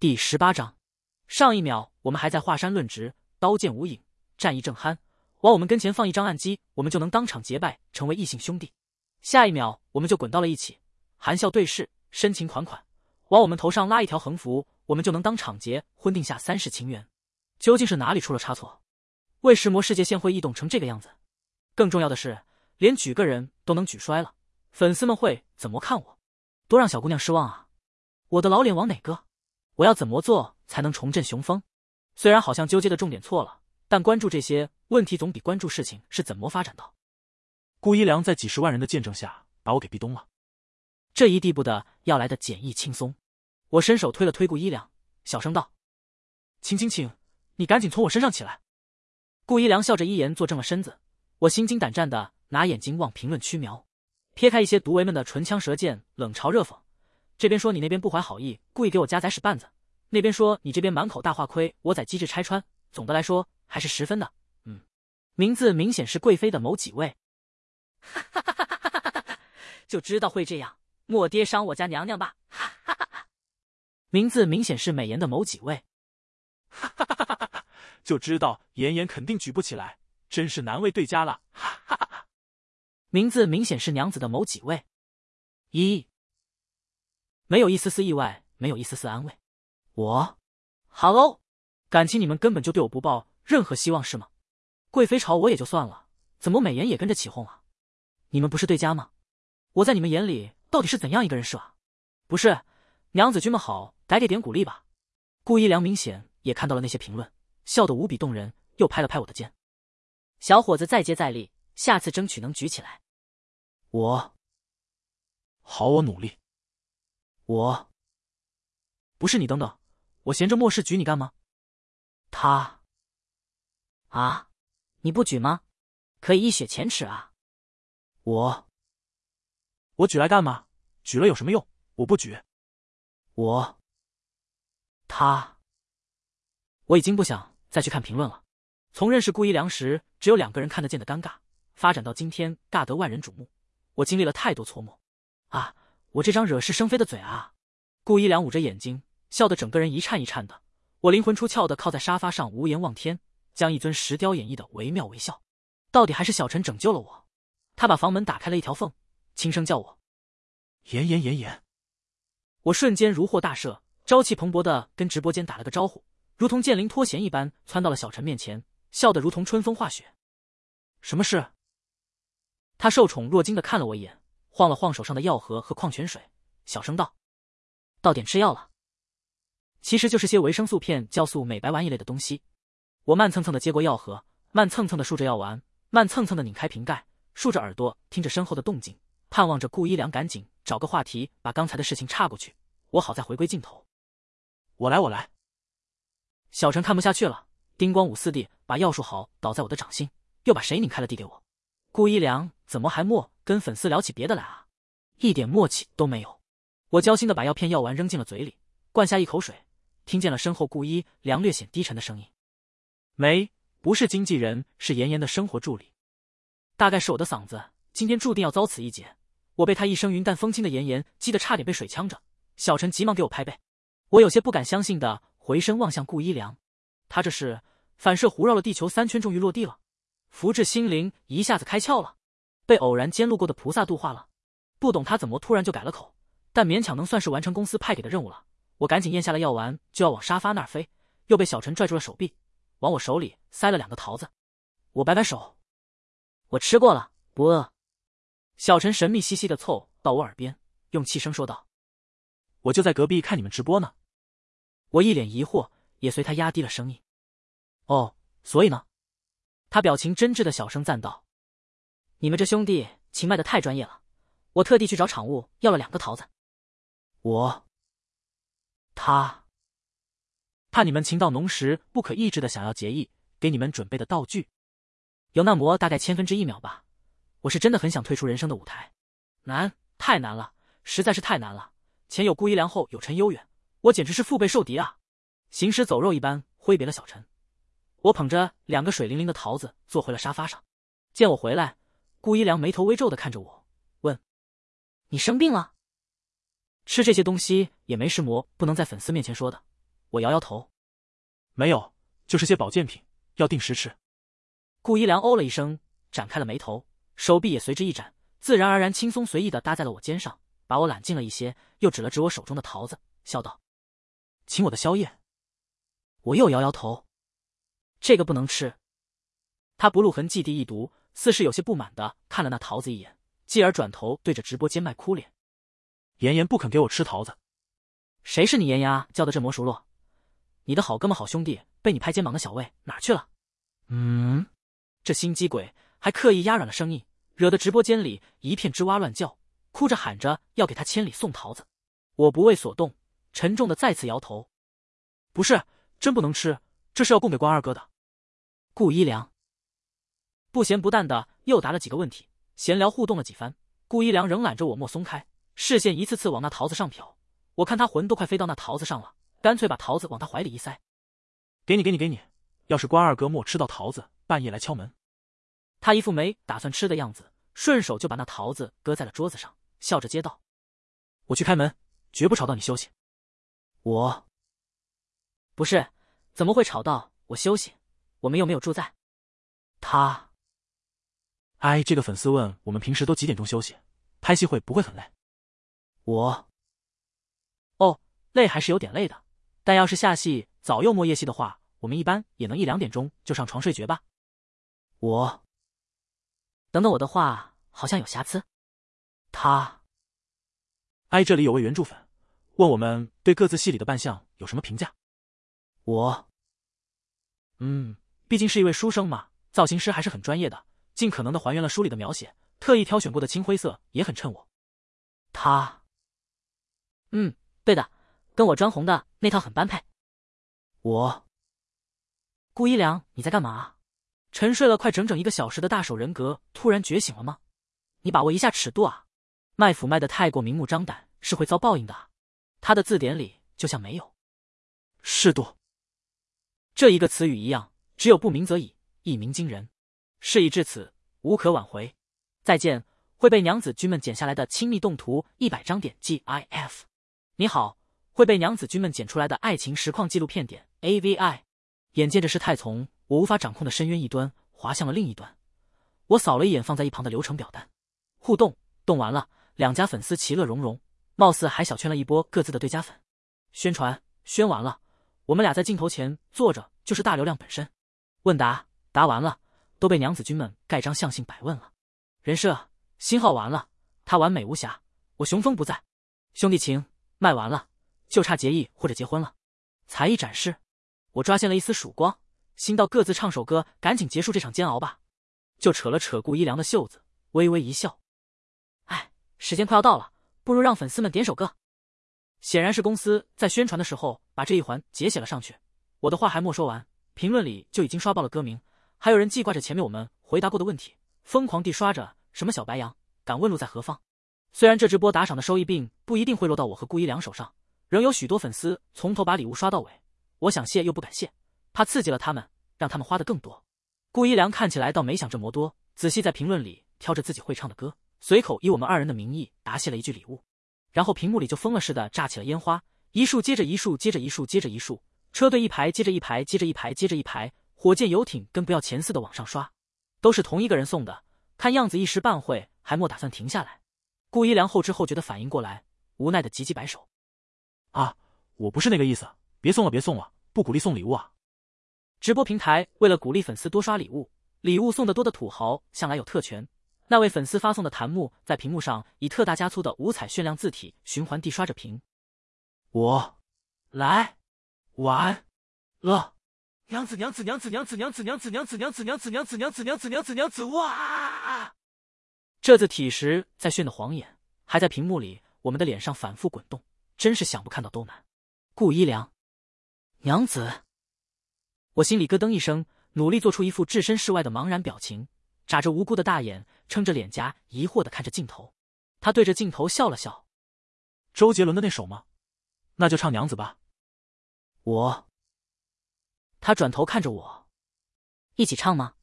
第18章，上一秒我们还在华山论直，刀剑无影，战意正酣，往我们跟前放一张暗机，我们就能当场结拜，成为异姓兄弟。下一秒我们就滚到了一起，含笑对视，深情款款，往我们头上拉一条横幅，我们就能当场结婚，定下3世情缘。究竟是哪里出了差错？为石魔世界线会异动成这个样子？更重要的是，连举个人都能举摔了，粉丝们会怎么看我？多让小姑娘失望啊！我的老脸往哪搁？我要怎么做才能重振雄风？虽然好像纠结的重点错了，但关注这些问题总比关注事情是怎么发展的。 顾一良在几十万人的见证下把我给逼咚了， 这一地步的要来的简易轻松。我伸手推了推顾一良，小声道：“请，你赶紧从我身上起来。”顾一良笑着依言坐正了身子，我心惊胆战的拿眼睛望评论区瞄，撇开一些毒唯们的唇枪舌剑，冷嘲热讽。这边说你那边不怀好意，故意给我加载使绊子，那边说你这边满口大话亏，我载机智拆穿。总的来说还是10分的。名字明显是贵妃的某几位。哈哈哈哈哈哈！就知道会这样，莫跌伤我家娘娘吧！哈哈哈哈！名字明显是美颜的某几位。 哈哈哈哈哈！就知道妍妍肯定举不起来，真是难为对家了！哈哈哈哈！ 名字明显是娘子的某几位。没有一丝丝意外，没有一丝丝安慰。好喽，感情你们根本就对我不抱任何希望是吗？贵妃朝我也就算了，怎么美颜也跟着起哄啊？你们不是对家吗？我在你们眼里到底是怎样一个人是吧？不是，娘子君们好，该给点鼓励吧。顾一良明显也看到了那些评论，笑得无比动人，又拍了拍我的肩。小伙子再接再厉，下次争取能举起来。 好，我努力。 不是你等等，我闲着没事举你干吗？你不举吗？可以一雪前耻啊。 我举来干嘛？举了有什么用？我不举。 我已经不想再去看评论了。从认识顾一良时只有2个人看得见的尴尬，发展到今天尬得万人瞩目，我经历了太多搓磨啊！我这张惹是生非的嘴啊！顾一良捂着眼睛，笑得整个人一颤一颤的。我灵魂出窍的靠在沙发上无言望天，将一尊石雕演绎的惟妙惟肖。到底还是小陈拯救了我。他把房门打开了一条缝，轻声叫我妍。 我瞬间如获大赦，朝气蓬勃的跟直播间打了个招呼，如同剑灵脱弦一般窜到了小陈面前，笑得如同春风化雪。什么事？他受宠若惊的看了我一眼，晃了晃手上的药盒和矿泉水，小声道：“到点吃药了。”其实就是些维生素片、酵素、美白丸一类的东西。我慢蹭蹭的接过药盒，慢蹭蹭的漱着药丸，慢蹭蹭的拧开瓶盖，竖着耳朵听着身后的动静，盼望着顾一良赶紧找个话题把刚才的事情岔过去，我好再回归镜头。 我来。 小陈看不下去了，叮咣五四地把药漱好倒在我的掌心，又把谁拧开了递给我。顾一良怎么还默跟粉丝聊起别的来啊？一点默契都没有。我焦心的把药片药丸扔进了嘴里，灌下一口水，听见了身后顾一良略显低沉的声音：“不是经纪人，是妍妍的生活助理。”大概是我的嗓子今天注定要遭此一劫，我被他一声云淡风轻的妍妍激得差点被水呛着。小陈急忙给我拍背，我有些不敢相信的回身望向顾一良，他这是反射弧绕了地球3圈终于落地了，福至心灵一下子开窍了，被偶然间路过的菩萨度化了。不懂他怎么突然就改了口，但勉强能算是完成公司派给的任务了。我赶紧咽下了药丸，就要往沙发那儿飞，又被小陈拽住了手臂，往我手里塞了2个桃子。我摆摆手，我吃过了，不饿。小陈神秘兮兮的凑到我耳边，用气声说道：“ 我就在隔壁看你们直播呢。” 我一脸疑惑，也随他压低了声音：“哦，所以呢？”他表情真挚的小声赞道：“你们这兄弟情卖的太专业了，我特地去找场务要了2个桃子。”怕你们情到浓时不可抑制的想要结义，给你们准备的道具有那么大概1/1000秒吧。我是真的很想退出人生的舞台，太难了，实在是太难了。前有顾一良，后有陈悠远，我简直是腹背受敌啊！行尸走肉一般挥别了小陈，我捧着2个水灵灵的桃子坐回了沙发上。见我回来，顾一良眉头微皱的看着我，问：“你生病了？”吃这些东西也没什么不能在粉丝面前说的， 我摇摇头， 没有，就是些保健品，要定时吃。 顾一良哦了一声，展开了眉头，手臂也随之一展，自然而然轻松随意地搭在了我肩上，把我揽近了一些，又指了指我手中的桃子，笑道：“请我的宵夜。”我又摇摇头，这个不能吃。他不露痕迹地一读，似是有些不满地看了那桃子一眼，继而转头对着直播间卖哭脸：“ 妍妍不肯给我吃桃子。 谁是你妍妍啊？叫得这么熟络？你的好哥们好兄弟被你拍肩膀的小魏哪去了？”这心机鬼还刻意压软了声音，惹得直播间里一片吱哇乱叫，哭着喊着要给他千里送桃子。我不为所动，沉重的再次摇头：“ 不是，真不能吃，这是要供给关二哥的。” 顾一良不咸不淡的又答了几个问题，闲聊互动了几番，顾一良仍揽着我莫松开，视线一次次往那桃子上瞟。我看他魂都快飞到那桃子上了，干脆把桃子往他怀里一塞：“ 给你，要是关二哥莫吃到桃子，半夜来敲门。” 他一副没打算吃的样子，顺手就把那桃子搁在了桌子上，笑着接道：“ 我去开门，绝不吵到你休息。” 我不是，怎么会吵到我休息？我们又没有住在。他这个粉丝问我们平时都几点钟休息，拍戏会不会很累？ 我累还是有点累的，但要是下戏早又末夜戏的话，我们一般也能1、2点钟就上床睡觉吧。我等等，我的话好像有瑕疵。他这里有位原著粉问我们对各自戏里的扮相有什么评价。 我毕竟是一位书生嘛，造型师还是很专业的，尽可能的还原了书里的描写，特意挑选过的青灰色也很衬我。他对的，跟我专红的那套很般配。顾一良，你在干嘛？沉睡了快整整1个小时的大手人格突然觉醒了吗？你把握一下尺度啊！卖腐卖的太过明目张胆是会遭报应的。他的字典里就像没有适度这一个词语一样，只有不鸣则已，一鸣惊人。事已至此，无可挽回。再见，会被娘子军们剪下来的亲密动图100张点 GIF。你好，会被娘子军们剪出来的爱情实况纪录片点 AVI。眼见着事态从我无法掌控的深渊一端滑向了另一端，我扫了一眼放在一旁的流程表单，互动动完了，2家粉丝其乐融融，貌似还小圈了一波各自的对家粉。宣传宣完了，我们俩在镜头前坐着就是大流量本身。问答答完了，都被娘子军们盖章相信百问了。人设新号完了，他完美无瑕，我雄风不在。兄弟情卖完了，就差结义或者结婚了。才艺展示，我抓现了一丝曙光，心道各自唱首歌，赶紧结束这场煎熬吧。就扯了扯顾一良的袖子，微微一笑：“时间快要到了，不如让粉丝们点首歌。”显然是公司在宣传的时候把这一环节写了上去。我的话还没说完，评论里就已经刷爆了歌名，还有人记挂着前面我们回答过的问题，疯狂地刷着什么小白羊，敢问路在何方。虽然这直播打赏的收益并不一定会落到我和顾一良手上，仍有许多粉丝从头把礼物刷到尾，我想谢又不敢谢，怕刺激了他们，让他们花的更多。顾一良看起来倒没想这么多，仔细在评论里挑着自己会唱的歌，随口以我们2人的名义答谢了一句礼物，然后屏幕里就疯了似的炸起了烟花，一束接着一束接着一束接着一束，车队一排接着一排接着一排接着一排，火箭游艇跟不要钱似的往上刷，都是同一个人送的，看样子一时半会还莫打算停下来。顾一良后知后觉的反应过来，无奈的急急摆手：“ 我不是那个意思，别送了，不鼓励送礼物啊。” 直播平台为了鼓励粉丝多刷礼物，礼物送得多的土豪向来有特权。那位粉丝发送的弹幕在屏幕上以特大加粗的5彩炫亮字体循环地刷着屏：“我来晚了，娘子娘子娘子娘子娘子娘子娘子娘子娘子娘子娘子娘子娘子娘子哇！”这字体时在炫的晃眼，还在屏幕里我们的脸上反复滚动，真是想不看到都难。顾一良，娘子，我心里咯噔一声，努力做出一副置身事外的茫然表情，眨着无辜的大眼，撑着脸颊疑惑地看着镜头。他对着镜头笑了笑：“ 周杰伦的那首吗？那就唱娘子吧。” 他转头看着我：“一起唱吗？”